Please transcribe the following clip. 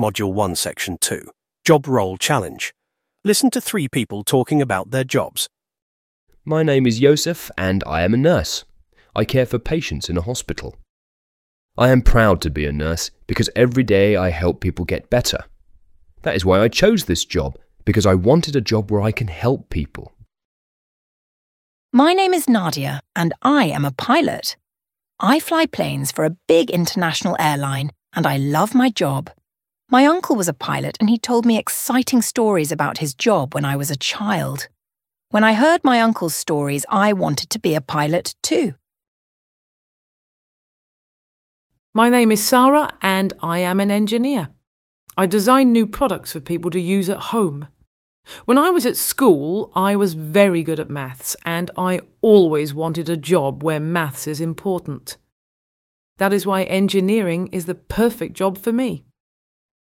Module 1, Section 2, Job Role Challenge. Listen to 3 people talking about their jobs. My name is Joseph and I am a nurse. I care for patients in a hospital. I am proud to be a nurse because every day I help people get better. That is why I chose this job, because I wanted a job where I can help people. My name is Nadia and I am a pilot. I fly planes for a big international airline and I love my job. My uncle was a pilot and he told me exciting stories about his job when I was a child. When I heard my uncle's stories, I wanted to be a pilot too. My name is Sarah and I am an engineer. I design new products for people to use at home. When I was at school, I was very good at maths and I always wanted a job where maths is important. That is why engineering is the perfect job for me.